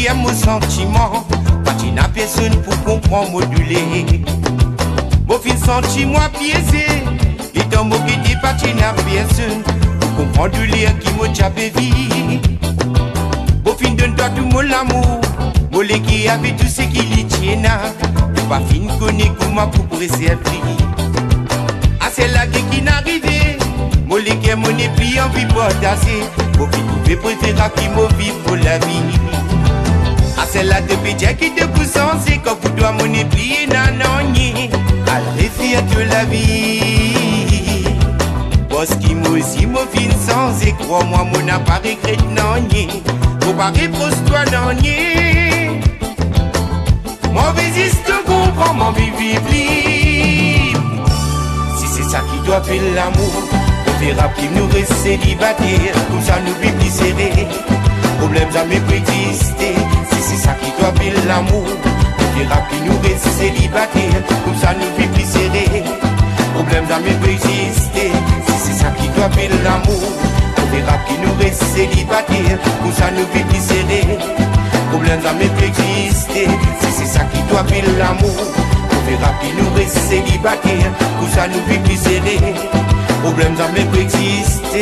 qui aime mon sentiment. Pas tu n'as personne pour comprendre, moduler. Mon fils senti moi piégé. Et dans mon qui dit pas tu n'as personne pour comprendre l'air qui m'a déjà vie. Mon fils donne toi tout mon amour. Mon lait qui avait tout ce qui lui tient. Pas fin connaître comment pour préserver. Ah c'est là qui n'arrivait. Mon lait qui mon épris en vie partager. Mon fils pouvait préférer qui m'a vie pour la vie. Ah c'est là de pédia qui te pousse en c'est quand vous dois mon épris nanani. À réfire de la vie. Parce qu'il m'a aussi mon fin sans et crois-moi mon appareil crête nanani. Mon pari pose-toi nanani. Mon résiste comprend mon vivre libre. Si c'est ça qui doit faire l'amour, on verra qu'il nous reste célibataire. Comme ça nous vivons plus serrés. Problème jamais peut exister. Si c'est ça qui doit faire l'amour, on verra qu'il nous reste célibataire. Comme ça nous vivons plus serrés. Problème jamais peut exister. Si c'est ça qui doit faire l'amour, on verra qu'il nous reste célibataire. Comme ça nous vivons plus serrés. Problème jamais peut exister. Si c'est ça qui doit faire l'amour, on verra qu'il nous reste célibataire. Pour ça nous vivons plus serrés. Problème jamais peut exister.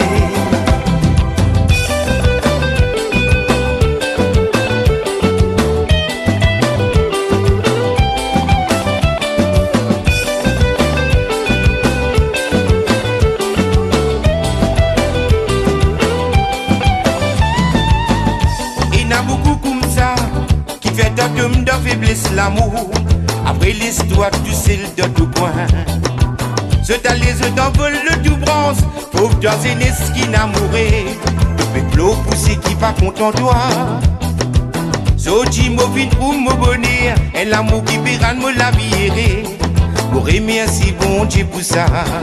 Il y a beaucoup comme ça qui fait d'homme de faiblesse l'amour. Après l'histoire du sel de tout point. Je t'allais, je t'envole le tout bronze. Pauvre toi, c'est qui n'amouré. Le peuple poussé qui pas content toi. Soji mauvais pour me bonheur. Et l'amour qui pérane me la vie. Pour remercier bon Dieu pour ça.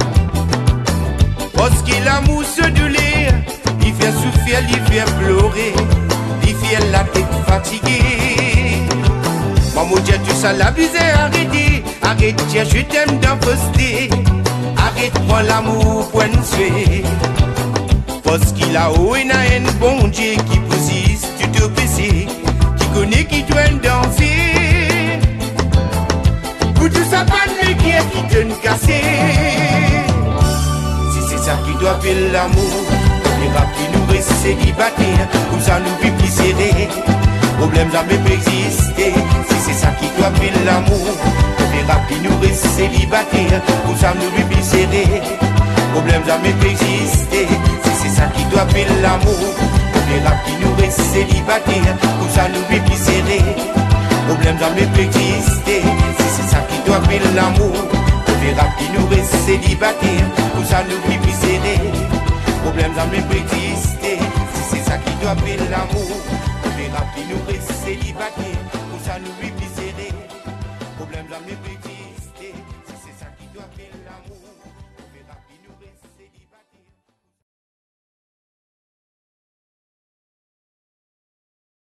Parce que l'amour se douleur. Il fait souffrir, il fait pleurer. Il fait la tête fatiguée. Maman Dieu tout ça la vie c'est arrêté. Arrête Dieu je t'aime d'imposter. Arrête prends l'amour pour nous suer. Parce qu'il a haut et n'a un bon Dieu qui persiste. Tu te baisses. Qui connaît qui doit danser. Pour tout ça pas de lumière qui te nous casser. Si c'est ça qui doit faire l'amour, il va qui nous reste célibataire. Comme ça nous vivons plus serrés. Problème jamais peut exister. Si c'est ça qui doit faire l'amour, on verra qu'il nous reste célibataire. Comme ça nous vivons plus serrés. Problème jamais peut exister. Si c'est ça qui doit faire l'amour, on verra qu'il nous reste célibataire. Comme ça nous vivons plus serrés. Problème jamais peut exister. Si c'est ça qui doit faire l'amour, on verra qu'il nous reste célibataire. Comme ça nous vivons plus serrés. Problème jamais peut exister. Si c'est ça qui doit faire l'amour, qui nous reste célibataire, pour ça nous vivons plus serrés. Problème jamais petit.